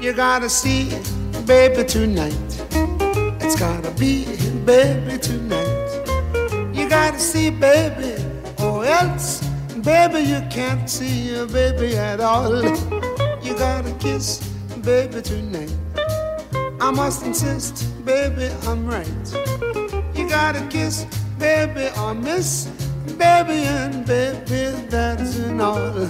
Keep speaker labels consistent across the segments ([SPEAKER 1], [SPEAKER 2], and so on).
[SPEAKER 1] You gotta see, baby, tonight. It's gotta be, baby, tonight. You gotta see, baby, or else, baby, you can't see your baby at all. You gotta kiss, baby, tonight. I must insist, baby, I'm right. You gotta kiss, baby, or miss, baby, and baby, that's an all.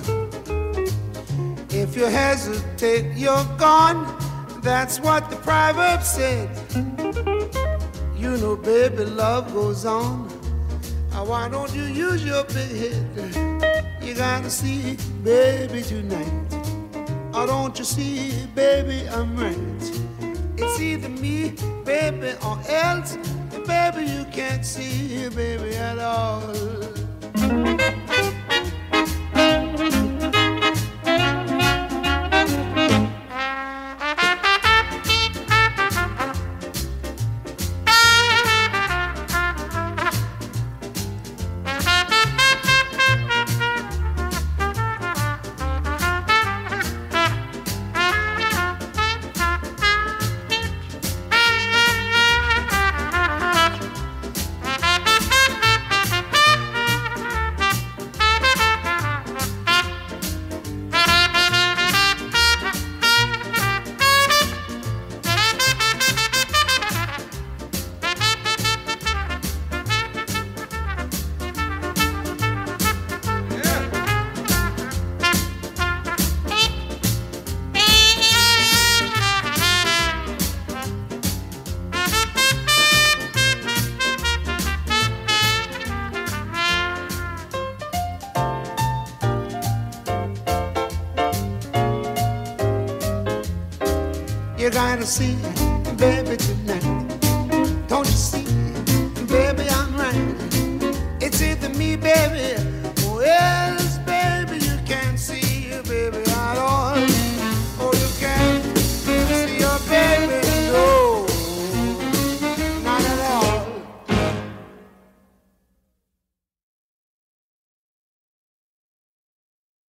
[SPEAKER 1] If you hesitate, you're gone. That's what the proverb said. You know, baby, love goes on. Why don't you use your big head? You gotta see, baby, tonight. Or don't you see, baby, I'm right. It's either me, baby, or else, baby, you can't see, baby, at all. You gotta see, baby, tonight.